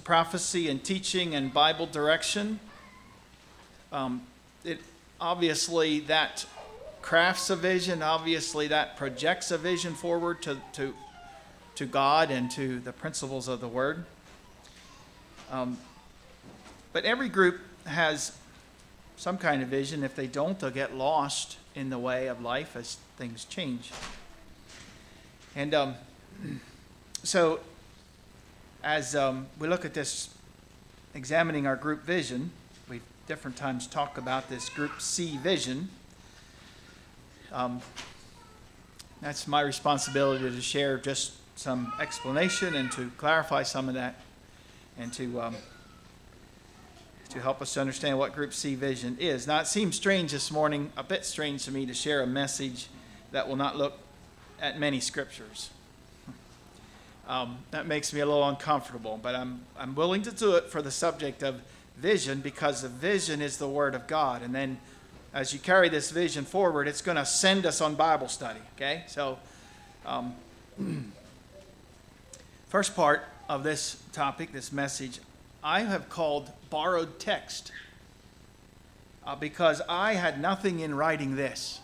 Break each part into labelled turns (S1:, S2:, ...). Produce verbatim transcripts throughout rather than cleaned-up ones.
S1: prophecy and teaching and Bible direction. Um, it obviously that crafts a vision. Obviously that projects a vision forward to to to God and to the principles of the Word. Um, but every group has some kind of vision. If they don't, they'll get lost in the way of life as things change. And um, so as um, we look at this, examining our group vision, we've different times talked about this group C vision. Um, that's my responsibility to share just some explanation and to clarify some of that and to um, to help us to understand what Group C vision is. Now, it seems strange this morning, a bit strange to me, to share a message that will not look at many scriptures. Um, that makes me a little uncomfortable, but I'm I'm willing to do it for the subject of vision, because the vision is the Word of God. And then as you carry this vision forward, it's going to send us on Bible study, okay? So, um, first part of this topic, this message, I have called borrowed text uh, because I had nothing in writing this.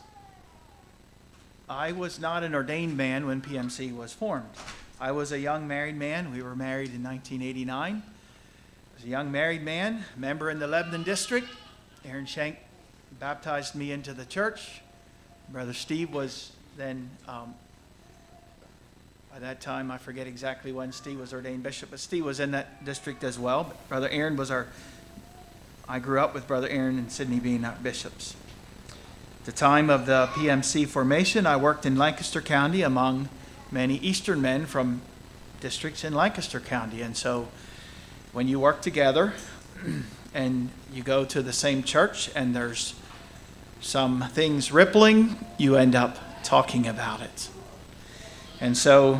S1: I was not an ordained man when P M C was formed. I was a young married man. We were married in nineteen eighty-nine. I was a young married man, member in the Lebanon district. Aaron Shank baptized me into the church. Brother Steve was then, um, by that time, I forget exactly when Steve was ordained bishop, but Steve was in that district as well. But Brother Aaron was our, I grew up with Brother Aaron and Sidney being our bishops. At the time of the P M C formation, I worked in Lancaster County among many Eastern men from districts in Lancaster County. And so when you work together and you go to the same church and there's some things rippling, you end up talking about it. And so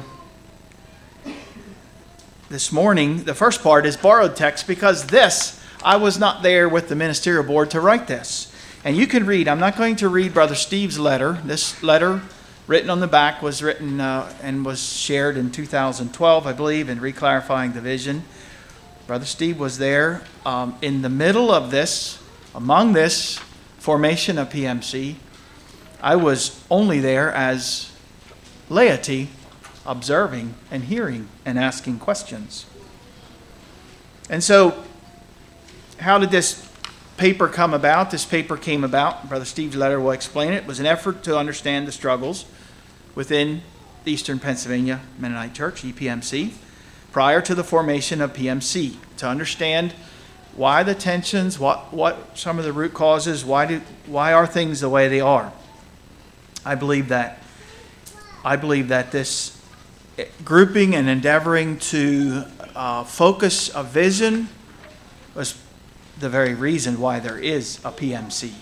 S1: this morning, the first part is borrowed text, because this, I was not there with the ministerial board to write this. And you can read, I'm not going to read Brother Steve's letter. This letter written on the back was written uh, and was shared in two thousand twelve, I believe, in Reclarifying the Vision. Brother Steve was there um, in the middle of this, among this formation of P M C. I was only there as laity, observing and hearing and asking questions. And so, how did this paper come about? This paper came about, Brother Steve's letter will explain it. It was an effort to understand the struggles within the Eastern Pennsylvania Mennonite Church, E P M C, prior to the formation of P M C, to understand why the tensions, what what some of the root causes, why do why are things the way they are. I believe that I believe that this grouping and endeavoring to uh, focus a vision was the very reason why there is a P M C.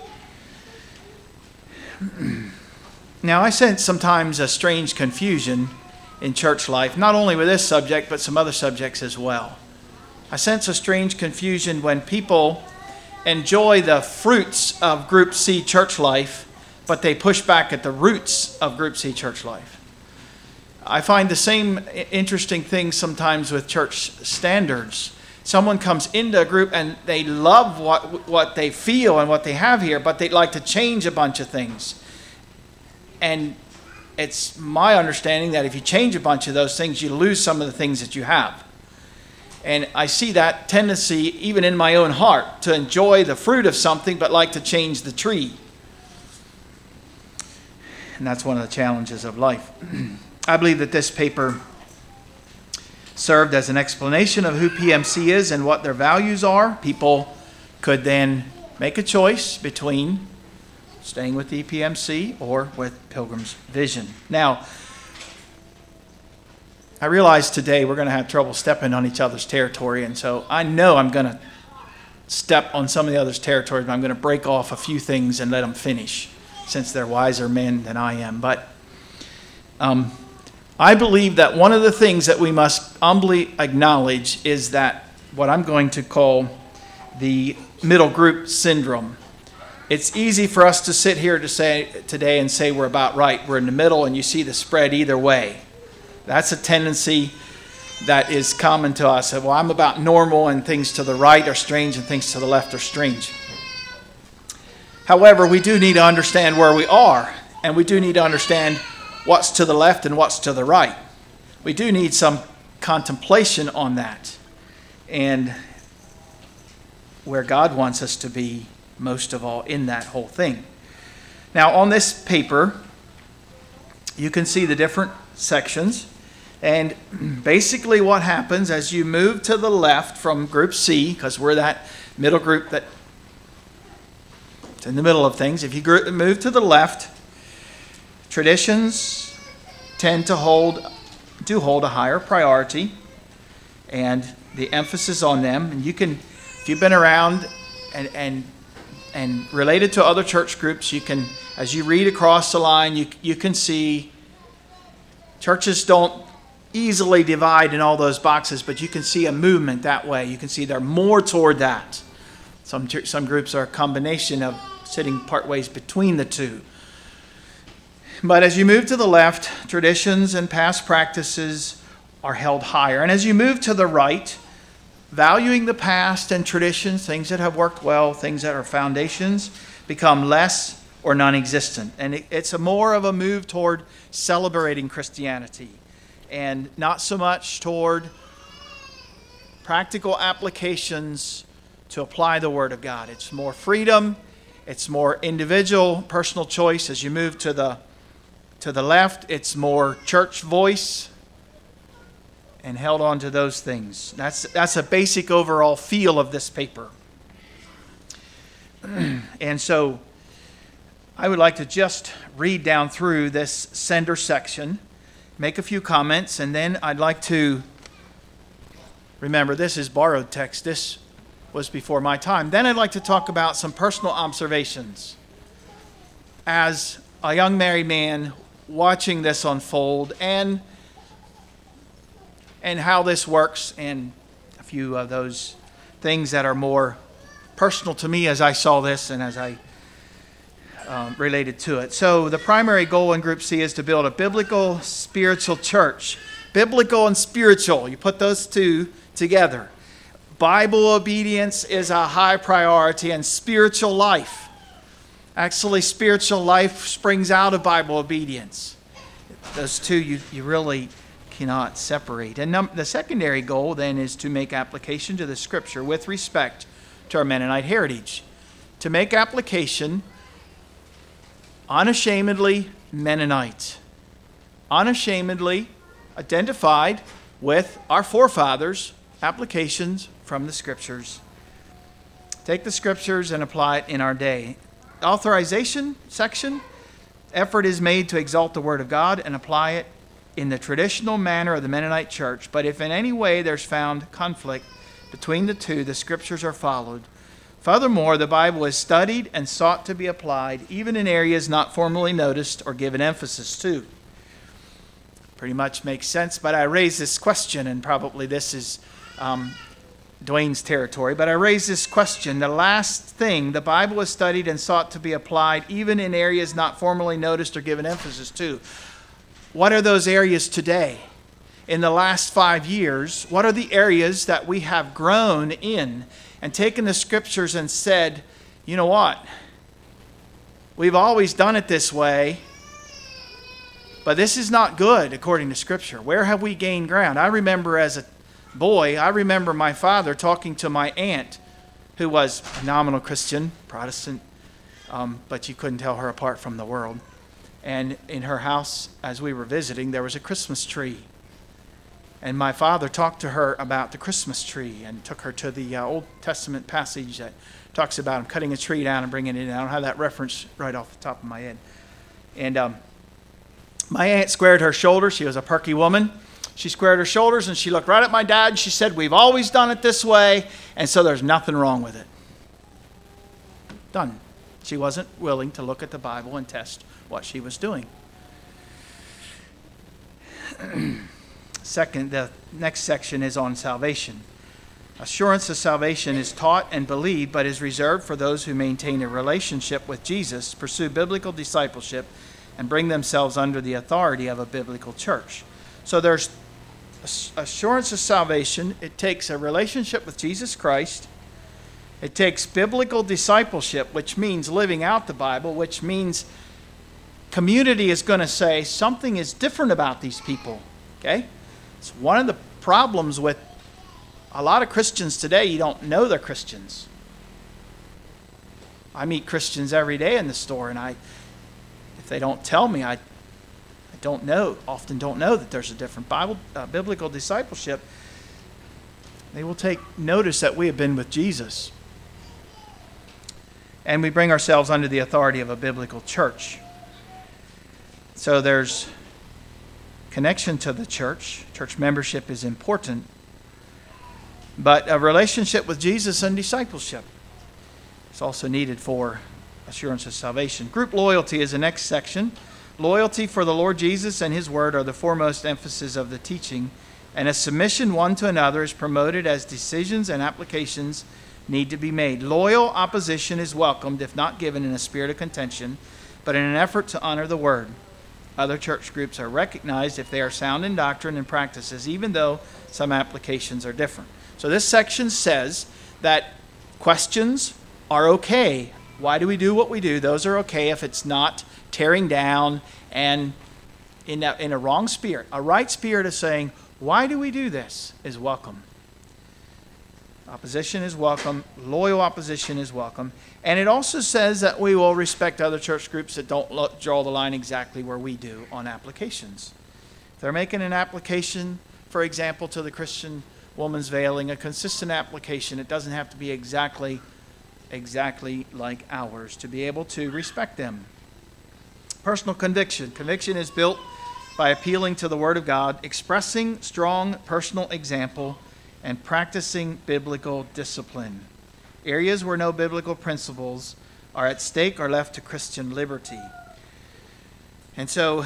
S1: Now, I sense sometimes a strange confusion in church life, not only with this subject, but some other subjects as well. I sense a strange confusion when people enjoy the fruits of Group C church life, but they push back at the roots of Group C church life. I find the same interesting thing sometimes with church standards. Someone comes into a group and they love what what they feel and what they have here, but they'd like to change a bunch of things. And it's my understanding that if you change a bunch of those things, you lose some of the things that you have. And I see that tendency even in my own heart, to enjoy the fruit of something but like to change the tree. And that's one of the challenges of life. I believe that this paper served as an explanation of who P M C is and what their values are. People could then make a choice between staying with the P M C or with Pilgrim's Vision. Now, I realize today we're going to have trouble stepping on each other's territory, and so I know I'm going to step on some of the others' territories, but I'm going to break off a few things and let them finish, since they're wiser men than I am. But um, I believe that one of the things that we must humbly acknowledge is that what I'm going to call the middle group syndrome. It's easy for us to sit here to say today and say we're about right. We're in the middle and you see the spread either way. That's a tendency that is common to us. Well, I'm about normal, and things to the right are strange, and things to the left are strange. However, we do need to understand where we are, and we do need to understand what's to the left and what's to the right. We do need some contemplation on that, and where God wants us to be most of all in that whole thing. Now, on this paper, you can see the different sections, and basically what happens as you move to the left from group C, because we're that middle group that's in the middle of things. If you move to the left, traditions tend to hold, do hold a higher priority, and the emphasis on them. And you can, if you've been around and and and related to other church groups, you can, as you read across the line, you you can see churches don't easily divide in all those boxes, but you can see a movement that way. You can see they're more toward that. Some some groups are a combination of sitting part ways between the two. But as you move to the left, traditions and past practices are held higher. And as you move to the right, valuing the past and traditions, things that have worked well, things that are foundations, become less or non-existent. And it, it's a more of a move toward celebrating Christianity, and not so much toward practical applications to apply the Word of God. It's more freedom. It's more individual, personal choice. As you move to the to the left, it's more church voice, and held on to those things. That's that's a basic overall feel of this paper. And so I would like to just read down through this sender section, make a few comments, and then I'd like to, remember, this is borrowed text. This was before my time. Then I'd like to talk about some personal observations as a young married man watching this unfold, and and how this works, and a few of those things that are more personal to me as I saw this and as I um, related to it. So the primary goal in Group C is to build a biblical, spiritual church. Biblical and spiritual, you put those two together. Bible obedience is a high priority, and spiritual life. Actually, spiritual life springs out of Bible obedience. Those two you, you really cannot separate. And num- the secondary goal then is to make application to the Scripture with respect to our Mennonite heritage. To make application unashamedly Mennonite. Unashamedly identified with our forefathers' applications from the Scriptures. Take the Scriptures and apply it in our day. Authorization section, effort is made to exalt the Word of God and apply it in the traditional manner of the Mennonite Church. But if in any way there's found conflict between the two, the Scriptures are followed. Furthermore, the Bible is studied and sought to be applied, even in areas not formally noticed or given emphasis to. Pretty much makes sense, but I raise this question, and probably this is um, Dwayne's territory, but I raise this question. The last thing, the Bible is studied and sought to be applied, even in areas not formally noticed or given emphasis to. What are those areas today? In the last five years, what are the areas that we have grown in and taken the Scriptures and said, you know what? We've always done it this way, but this is not good according to Scripture. Where have we gained ground? I remember as a boy, I remember my father talking to my aunt, who was a nominal Christian, Protestant, um, but you couldn't tell her apart from the world. And in her house, as we were visiting, there was a Christmas tree. And my father talked to her about the Christmas tree and took her to the uh, Old Testament passage that talks about him cutting a tree down and bringing it in. I don't have that reference right off the top of my head. And um, my aunt squared her shoulders. She was a perky woman. She squared her shoulders and she looked right at my dad and she said, we've always done it this way, and so there's nothing wrong with it. Done. She wasn't willing to look at the Bible and test what she was doing. Second, the next section is on salvation. Assurance of salvation is taught and believed, but is reserved for those who maintain a relationship with Jesus, pursue biblical discipleship, and bring themselves under the authority of a biblical church. So there's assurance of salvation, it takes a relationship with Jesus Christ. It takes biblical discipleship, which means living out the Bible, which means community is going to say something is different about these people. Okay? It's one of the problems with a lot of Christians today. You don't know they're Christians. I meet Christians every day in the store, and I, if they don't tell me, I, I don't know, often don't know that there's a different Bible, uh, biblical discipleship. They will take notice that we have been with Jesus. And we bring ourselves under the authority of a biblical church. So there's connection to the church. Church membership is important. But a relationship with Jesus and discipleship is also needed for assurance of salvation. Group loyalty is the next section. Loyalty for the Lord Jesus and His Word are the foremost emphasis of the teaching, and a submission one to another is promoted as decisions and applications need to be made. Loyal opposition is welcomed if not given in a spirit of contention, but in an effort to honor the Word. Other church groups are recognized if they are sound in doctrine and practices, even though some applications are different. So this section says that questions are okay. Why do we do what we do? Those are okay if it's not tearing down and in a, in a wrong spirit. A right spirit of saying, why do we do this, is welcome. Opposition is welcome. Loyal opposition is welcome. And it also says that we will respect other church groups that don't lo- draw the line exactly where we do on applications. If they're making an application, for example, to the Christian woman's veiling, a consistent application, it doesn't have to be exactly, exactly like ours to be able to respect them. Personal conviction. Conviction is built by appealing to the Word of God, expressing strong personal example, and practicing biblical discipline. Areas where no biblical principles are at stake are left to Christian liberty. And so,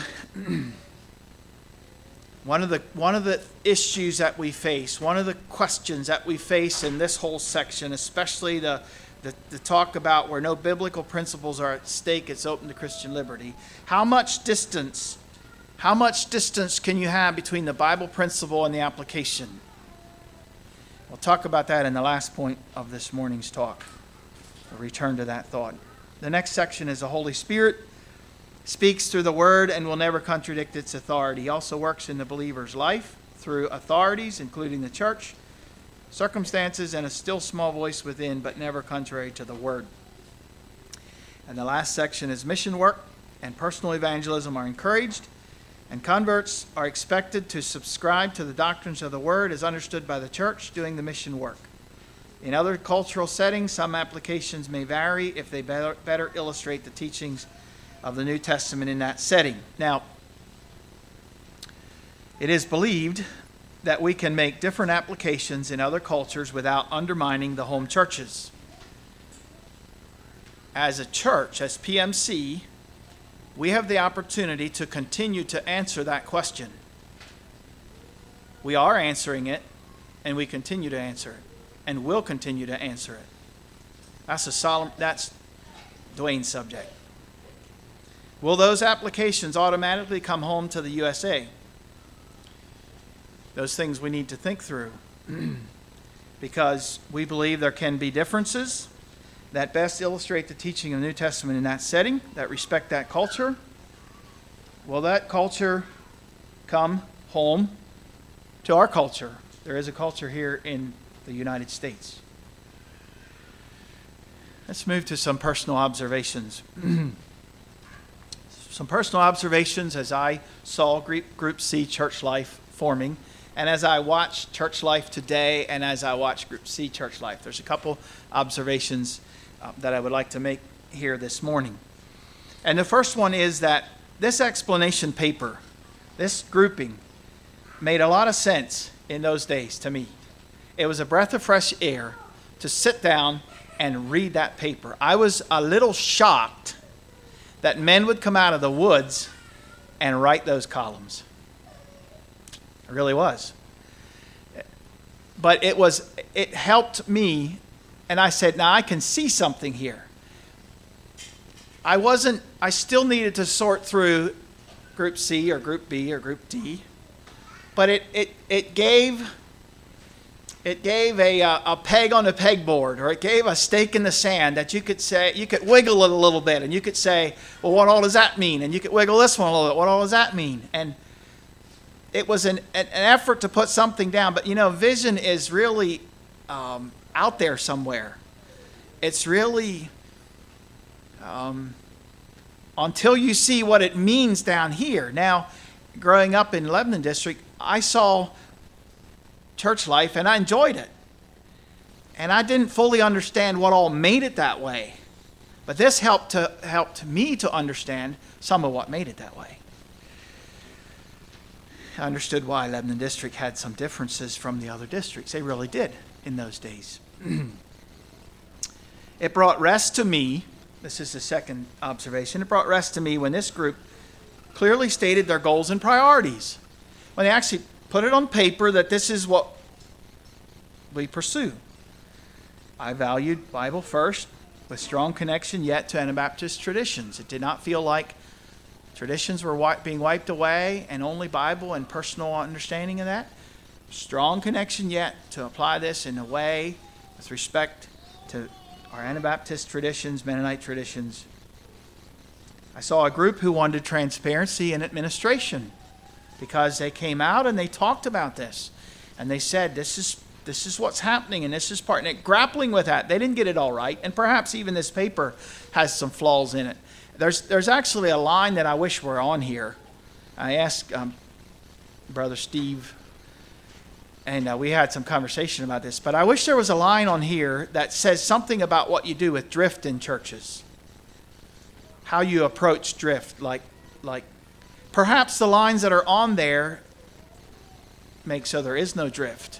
S1: one of the one of the issues that we face, one of the questions that we face in this whole section, especially the the, the talk about where no biblical principles are at stake, it's open to Christian liberty. How much distance, how much distance can you have between the Bible principle and the application? We'll talk about that in the last point of this morning's talk. We'll return to that thought. The next section is the Holy Spirit speaks through the Word and will never contradict its authority. He also works in the believer's life through authorities, including the church, circumstances, and a still small voice within, but never contrary to the Word. And the last section is mission work and personal evangelism are encouraged, and converts are expected to subscribe to the doctrines of the Word as understood by the church doing the mission work. In other cultural settings, some applications may vary if they better, better illustrate the teachings of the New Testament in that setting. Now, it is believed that we can make different applications in other cultures without undermining the home churches. As a church, as P M C, we have the opportunity to continue to answer that question. We are answering it, and we continue to answer it, and will continue to answer it. That's a solemn, that's Dwayne's subject. Will those applications automatically come home to the U S A? Those things we need to think through, because we believe there can be differences that best illustrate the teaching of the New Testament in that setting, that respect that culture. Will that culture come home to our culture? There is a culture here in the United States. Let's move to some personal observations. Some personal observations as I saw Group C church life forming, and as I watch church life today, and as I watch Group C church life. There's a couple observations Uh, that I would like to make here this morning. And the first one is that this explanation paper, this grouping, made a lot of sense in those days to me. It was a breath of fresh air to sit down and read that paper. I was a little shocked that men would come out of the woods and write those columns. I really was. But it was, it helped me. And I said, now I can see something here. I wasn't, I still needed to sort through Group C or Group B or Group D. but it, it, it gave it gave a, a peg on the pegboard, or it gave a stake in the sand that you could say, you could wiggle it a little bit, and you could say, well, what all does that mean? And you could wiggle this one a little bit. What all does that mean? And it was an, an effort to put something down. But, you know, vision is really um, out there somewhere. It's really, um, until you see what it means down here. Now, growing up in Lebanon District, I saw church life and I enjoyed it. And I didn't fully understand what all made it that way. But this helped to helped me to understand some of what made it that way. I understood why Lebanon District had some differences from the other districts. They really did in those days. It brought rest to me. This is the second observation. It brought rest to me when this group clearly stated their goals and priorities. When they actually put it on paper that this is what we pursue. I valued Bible first, with strong connection yet to Anabaptist traditions. It did not feel like traditions were wi- being wiped away and only Bible and personal understanding of that. Strong connection yet to apply this in a way with respect to our Anabaptist traditions, Mennonite traditions. I saw a group who wanted transparency in administration because they came out and they talked about this. And they said, this is this is what's happening and this is part. And it, grappling with that, they didn't get it all right. And perhaps even this paper has some flaws in it. There's there's actually a line that I wish were on here. I asked um, Brother Steve, and uh, we had some conversation about this, but I wish there was a line on here that says something about what you do with drift in churches. How you approach drift. Like, like perhaps the lines that are on there make so there is no drift.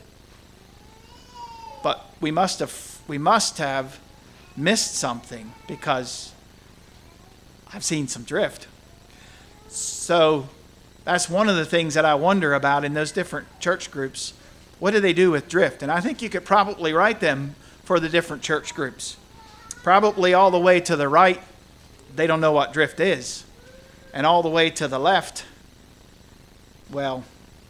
S1: But we must have we must have missed something, because I've seen some drift. So that's one of the things that I wonder about in those different church groups. What do they do with drift? And I think you could probably write them for the different church groups. Probably all the way to the right, they don't know what drift is. And all the way to the left, well,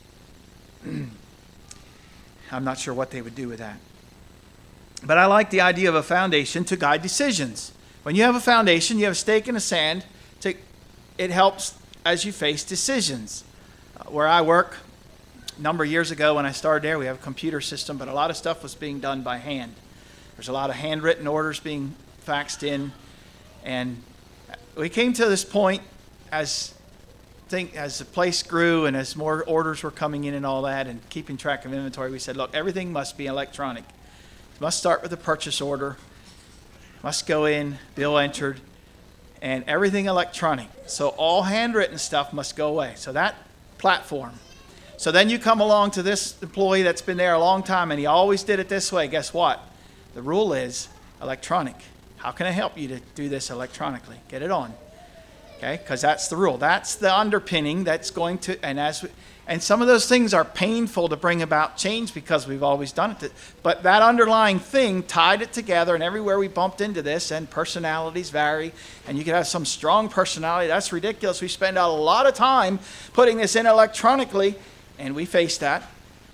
S1: I'm not sure what they would do with that. But I like the idea of a foundation to guide decisions. When you have a foundation, you have a stake in the sand. To, it helps as you face decisions. Uh, where I work, a number of years ago when I started there, we have a computer system, but a lot of stuff was being done by hand. There's a lot of handwritten orders being faxed in. And we came to this point as think as the place grew and as more orders were coming in and all that, and keeping track of inventory, we said, look, everything must be electronic. It must start with a purchase order. Must go in, bill entered, and everything electronic. So all handwritten stuff must go away. So that platform. So then you come along to this employee that's been there a long time, and he always did it this way. Guess what? The rule is electronic. How can I help you to do this electronically? Get it on. Okay? Because that's the rule. That's the underpinning that's going to, and as we, and some of those things are painful to bring about change because we've always done it. But that underlying thing tied it together, and everywhere we bumped into this, and personalities vary, and you could have some strong personality. That's ridiculous. We spend a lot of time putting this in electronically, and we face that.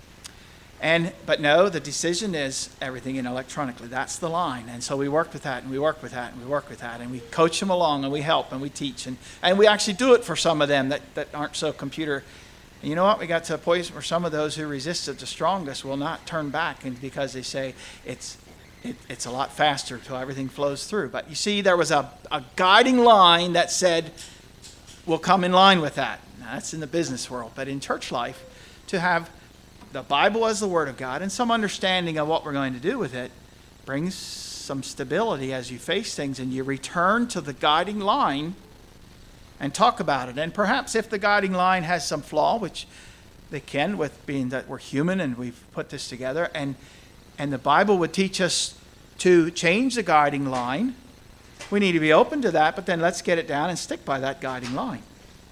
S1: And but no, the decision is everything in electronically. That's the line. And so we work with that, and we work with that, and we work with that, and we coach them along, and we help, and we teach. And, and we actually do it for some of them that, that aren't so computer. And you know what? We got to a point where some of those who resisted the strongest will not turn back, and because they say it's it, it's a lot faster till everything flows through. But you see, there was a, a guiding line that said, we'll come in line with that. Now, that's in the business world. But in church life, to have the Bible as the Word of God and some understanding of what we're going to do with it brings some stability as you face things, and you return to the guiding line and talk about it. And perhaps if the guiding line has some flaw, which they can, with being that we're human and we've put this together, and and the Bible would teach us to change the guiding line, we need to be open to that, but then let's get it down and stick by that guiding line.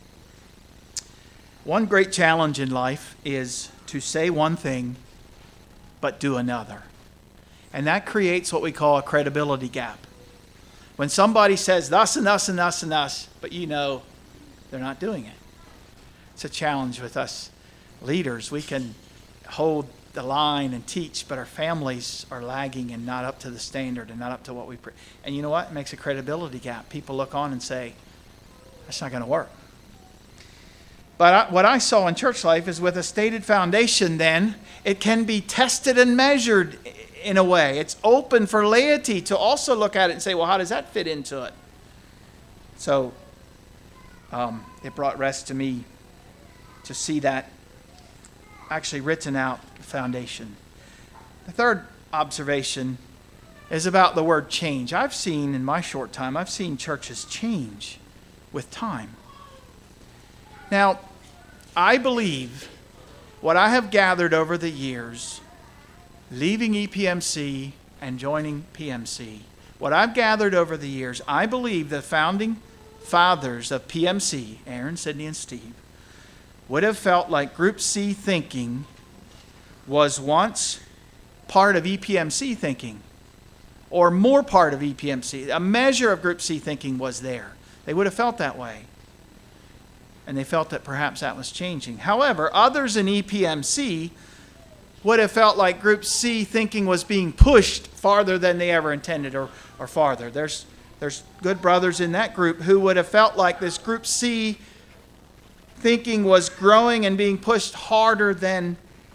S1: One great challenge in life is to say one thing but do another. And that creates what we call a credibility gap. When somebody says thus and thus and thus and thus, but you know they're not doing it. It's a challenge with us leaders. We can hold the line and teach, but our families are lagging and not up to the standard and not up to what we pre- and you know what? It makes a credibility gap. People look on and say, that's not going to work. But I, what I saw in church life is with a stated foundation, then it can be tested and measured in a way. It's open for laity to also look at it and say, well, how does that fit into it? So um, it brought rest to me to see that actually written out foundation. The third observation is about the word change. I've seen in my short time, I've seen churches change with time. Now, I believe what I have gathered over the years, leaving E P M C and joining P M C, what I've gathered over the years, I believe the founding fathers of P M C, Aaron, Sidney, and Steve, would have felt like Group C thinking was once part of E P M C thinking, or more part of E P M C. A measure of Group C thinking was there. They would have felt that way. And they felt that perhaps that was changing. However, others in E P M C would have felt like Group C thinking was being pushed farther than they ever intended, or, or farther. There's, there's good brothers in that group who would have felt like this Group C thinking was growing and being pushed harder than,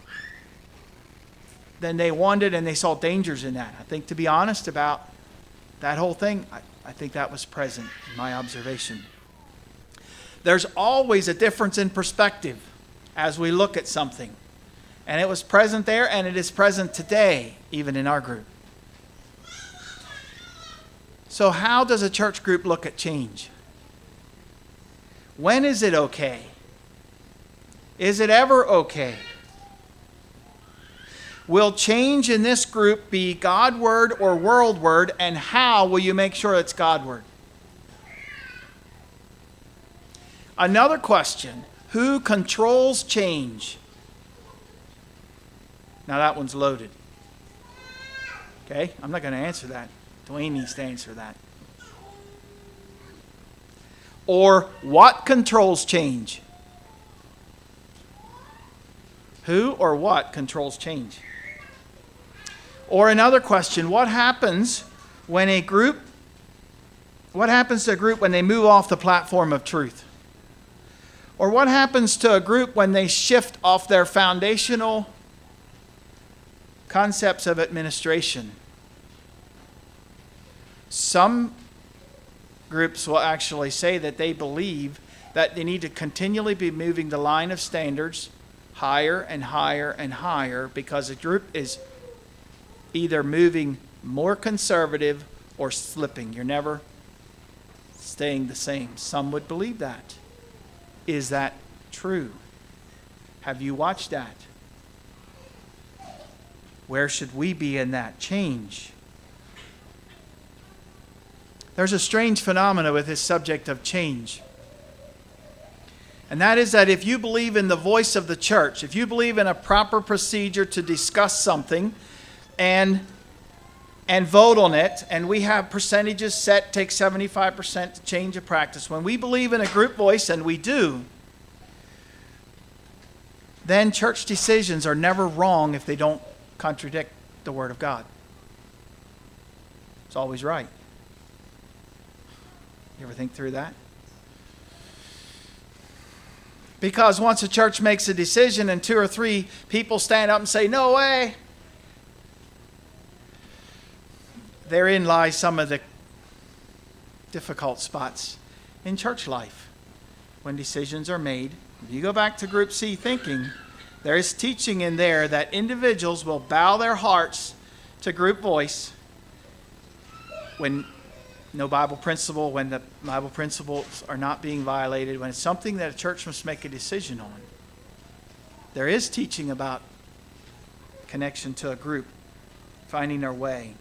S1: than they wanted, and they saw dangers in that. I think, to be honest about that whole thing, I, I think that was present in my observation. There's always a difference in perspective as we look at something. And it was present there, and it is present today, even in our group. So how does a church group look at change? When is it okay? Is it ever okay? Will change in this group be God-word or world-word, and how will you make sure it's God-word? Another question, who controls change? Now that one's loaded. Okay, I'm not going to answer that. Dwayne needs to answer that. Or what controls change? Who or what controls change? Or another question, what happens when a group, what happens to a group when they move off the platform of truth? Or what happens to a group when they shift off their foundational concepts of administration? Some groups will actually say that they believe that they need to continually be moving the line of standards higher and higher and higher, because a group is either moving more conservative or slipping. You're never staying the same. Some would believe that. Is that true? Have you watched that? Where should we be in that change? There's a strange phenomena with this subject of change. And that is that if you believe in the voice of the church, if you believe in a proper procedure to discuss something and and vote on it, and we have percentages set, take seventy-five percent to change a practice. When we believe in a group voice, and we do, then church decisions are never wrong if they don't contradict the Word of God. It's always right. You ever think through that? Because once a church makes a decision and two or three people stand up and say, no way, therein lies some of the difficult spots in church life when decisions are made. If you go back to Group C thinking, there is teaching in there that individuals will bow their hearts to group voice when no Bible principle, when the Bible principles are not being violated, when it's something that a church must make a decision on. There is teaching about connection to a group, finding their way.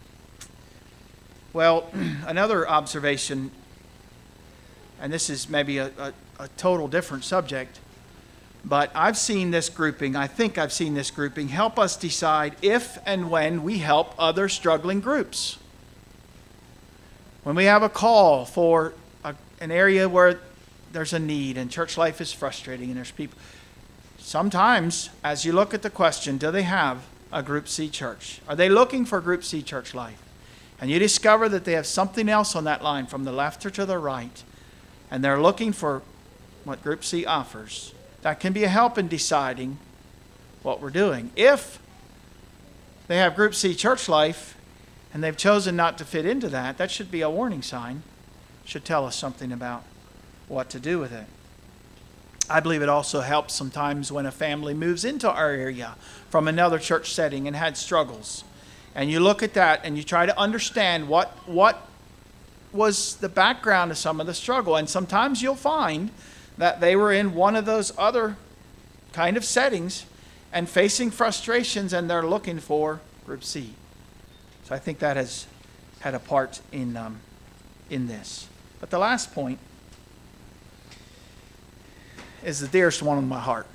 S1: Well, another observation, and this is maybe a, a, a total different subject, but I've seen this grouping, I think I've seen this grouping, help us decide if and when we help other struggling groups. When we have a call for a, an area where there's a need and church life is frustrating and there's people, sometimes, as you look at the question, do they have a Group C church? Are they looking for Group C church life? And you discover that they have something else on that line from the left or to the right, and they're looking for what Group C offers. That can be a help in deciding what we're doing. If they have Group C church life and they've chosen not to fit into that, that should be a warning sign. Should tell us something about what to do with it. I believe it also helps sometimes when a family moves into our area from another church setting and had struggles. And you look at that and you try to understand what, what was the background of some of the struggle. And sometimes you'll find that they were in one of those other kind of settings and facing frustrations, and they're looking for Group C. So I think that has had a part in, um, in this. But the last point is the dearest one in my heart.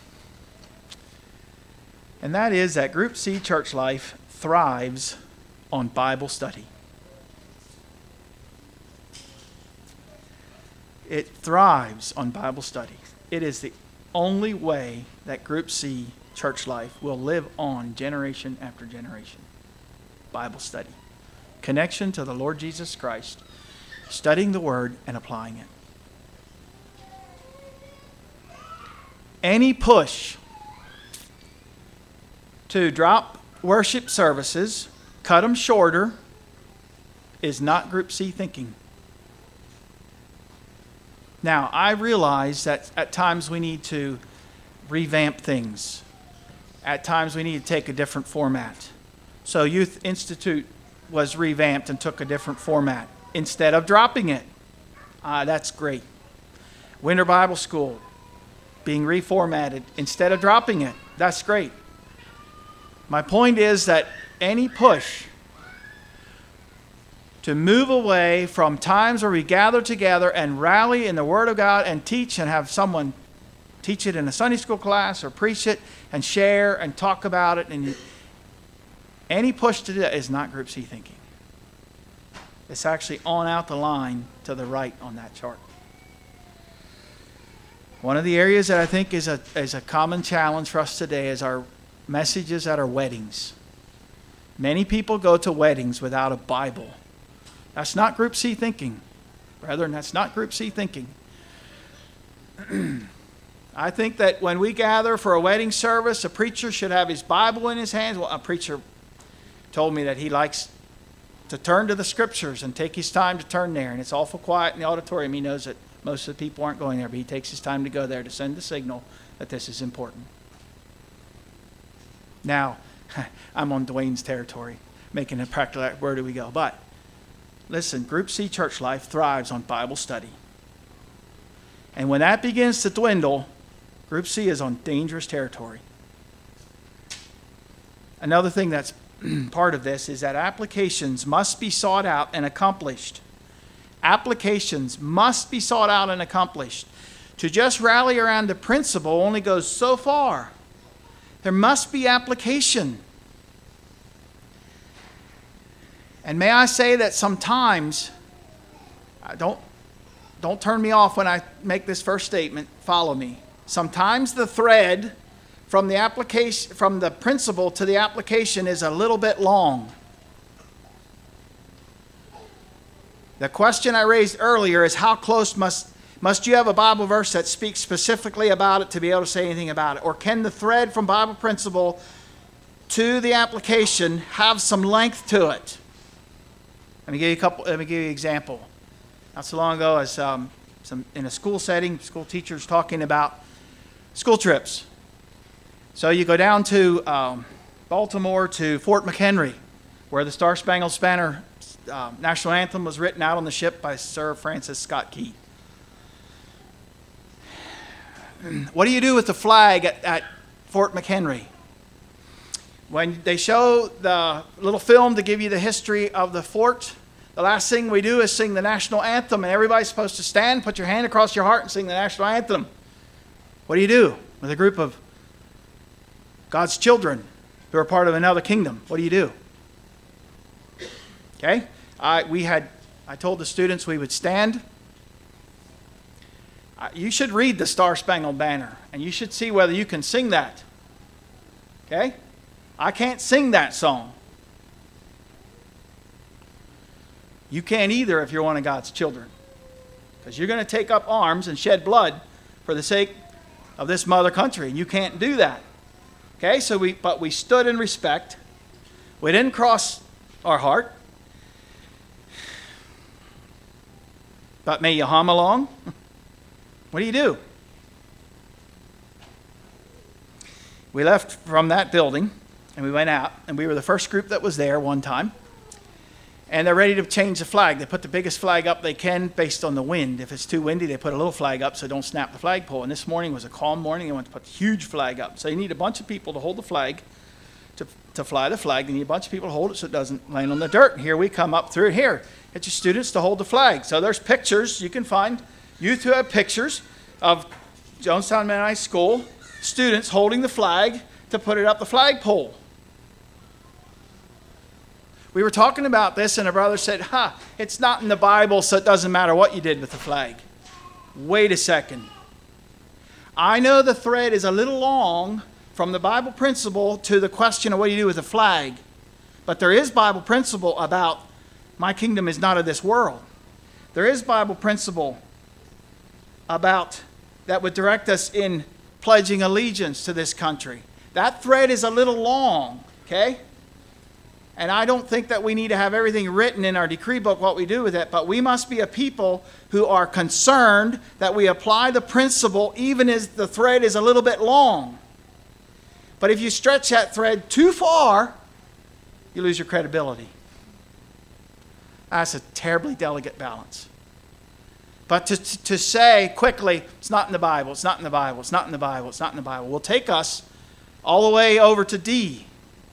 S1: And that is that Group C church life thrives on Bible study. It thrives on Bible study. It is the only way that Group C church life will live on generation after generation. Bible study. Connection to the Lord Jesus Christ. Studying the Word and applying it. Any push to drop worship services, cut them shorter, is not Group C thinking. Now, I realize that at times we need to revamp things. At times we need to take a different format. So Youth Institute was revamped and took a different format instead of dropping it. Uh, that's great. Winter Bible School being reformatted instead of dropping it. That's great. My point is that any push to move away from times where we gather together and rally in the Word of God and teach and have someone teach it in a Sunday school class or preach it and share and talk about it, and any push to do that is not Group C thinking. It's actually on out the line to the right on that chart. One of the areas that I think is a, is a common challenge for us today is our messages at our weddings. Many people go to weddings without a Bible. That's not Group C thinking. Brethren, that's not Group C thinking. I think that when we gather for a wedding service, a preacher should have his Bible in his hands. Well, a preacher told me that he likes to turn to the Scriptures and take his time to turn there. And it's awful quiet in the auditorium. He knows that most of the people aren't going there, but he takes his time to go there to send the signal that this is important. Now, I'm on Dwayne's territory, making it practical. Where do we go? But listen, Group C church life thrives on Bible study. And when that begins to dwindle, Group C is on dangerous territory. Another thing that's part of this is that applications must be sought out and accomplished. Applications must be sought out and accomplished. To just rally around the principle only goes so far. There must be application. And may I say that sometimes, don't, don't turn me off when I make this first statement, follow me. Sometimes the thread from the application, from the principle to the application is a little bit long. The question I raised earlier is how close must, must you have a Bible verse that speaks specifically about it to be able to say anything about it? Or can the thread from Bible principle to the application have some length to it? Let me give you a couple. Let me give you an example. Not so long ago, as um, some in a school setting, school teachers talking about school trips. So you go down to um, Baltimore to Fort McHenry, where the Star Spangled Banner uh, national anthem was written out on the ship by Sir Francis Scott Key. What do you do with the flag at, at Fort McHenry? When they show the little film to give you the history of the fort, the last thing we do is sing the national anthem, and everybody's supposed to stand, put your hand across your heart, and sing the national anthem. What do you do with a group of God's children who are part of another kingdom? What do you do? Okay, I we had I told the students we would stand, You should read the Star Spangled Banner, and you should see whether you can sing that. Okay? I can't sing that song. You can't either if you're one of God's children. Because you're going to take up arms and shed blood for the sake of this mother country, and you can't do that. Okay? So we, but we stood in respect. We didn't cross our heart. But may you hum along? What do you do? We left from that building and we went out, and we were the first group that was there one time. And they're ready to change the flag. They put the biggest flag up they can based on the wind. If it's too windy, they put a little flag up so they don't snap the flagpole. And this morning was a calm morning. They went to put a huge flag up. So you need a bunch of people to hold the flag, to, to fly the flag. You need a bunch of people to hold it so it doesn't land on the dirt. And here we come up through here. Get your students to hold the flag. So there's pictures. You can find youth who have pictures of Jonestown Mennonite School students holding the flag to put it up the flagpole. We were talking about this, and a brother said, ha, huh, it's not in the Bible, so it doesn't matter what you did with the flag. Wait a second. I know the thread is a little long from the Bible principle to the question of what do you do with the flag. But there is Bible principle about my kingdom is not of this world. There is Bible principle about that would direct us in pledging allegiance to this country. That thread is a little long, okay? And I don't think that we need to have everything written in our decree book what we do with it, but we must be a people who are concerned that we apply the principle even as the thread is a little bit long. But if you stretch that thread too far, you lose your credibility. That's a terribly delicate balance. But to, to, to say quickly, it's not in the Bible, it's not in the Bible, it's not in the Bible, it's not in the Bible, will take us all the way over to D.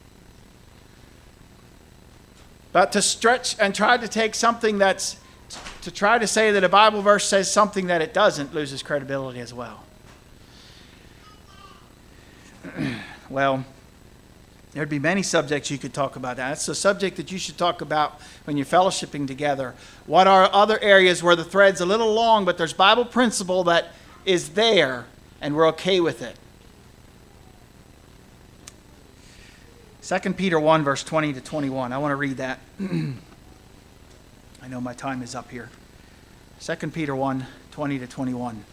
S1: But to stretch and try to take something that's, to try to say that a Bible verse says something that it doesn't, loses credibility as well. Well, there'd be many subjects you could talk about. That's a subject that you should talk about when you're fellowshipping together. What are other areas where the thread's a little long, but there's Bible principle that is there, and we're okay with it? Second Peter one, verse twenty to twenty-one. I want to read that. I know my time is up here. Second Peter one, twenty to twenty-one.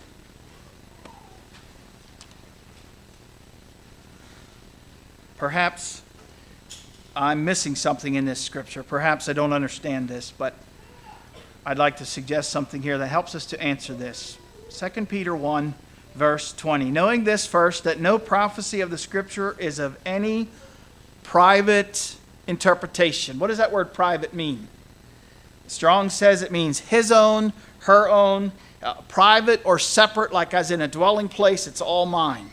S1: Perhaps I'm missing something in this scripture. Perhaps I don't understand this, but I'd like to suggest something here that helps us to answer this. Second Peter one, verse twenty. Knowing this first, that no prophecy of the scripture is of any private interpretation. What does that word private mean? Strong says it means his own, her own, uh, private or separate, like as in a dwelling place, it's all mine.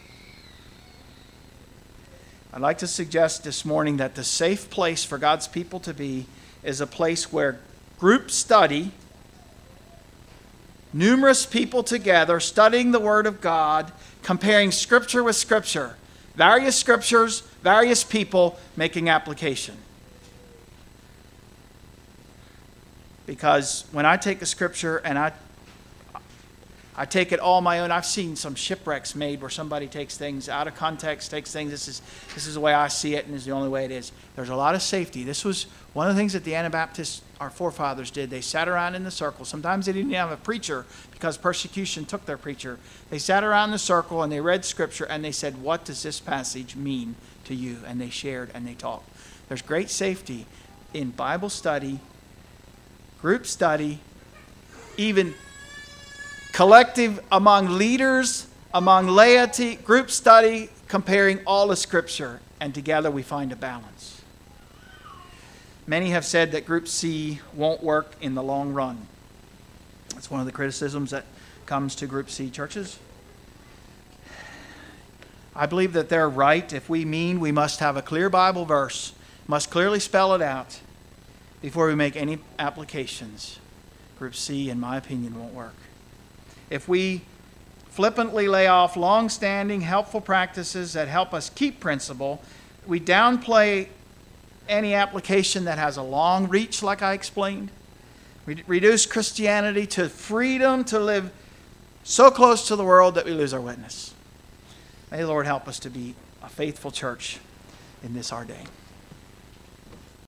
S1: I'd like to suggest this morning that the safe place for God's people to be is a place where group study, numerous people together studying the Word of God, comparing Scripture with Scripture, various Scriptures, various people making application. Because when I take a Scripture and I I take it all my own. I've seen some shipwrecks made where somebody takes things out of context, takes things, this is this is the way I see it, and is the only way it is. There's a lot of safety. This was one of the things that the Anabaptists, our forefathers, did. They sat around in the circle. Sometimes they didn't have a preacher because persecution took their preacher. They sat around in the circle and they read Scripture and they said, what does this passage mean to you? And they shared and they talked. There's great safety in Bible study, group study, even collective among leaders, among laity, group study, comparing all the Scripture, and together we find a balance. Many have said that Group C won't work in the long run. That's one of the criticisms that comes to Group C churches. I believe that they're right. If we mean we must have a clear Bible verse, must clearly spell it out before we make any applications, Group C, in my opinion, won't work. If we flippantly lay off long-standing, helpful practices that help us keep principle, we downplay any application that has a long reach, like I explained. We reduce Christianity to freedom to live so close to the world that we lose our witness. May the Lord help us to be a faithful church in this our day.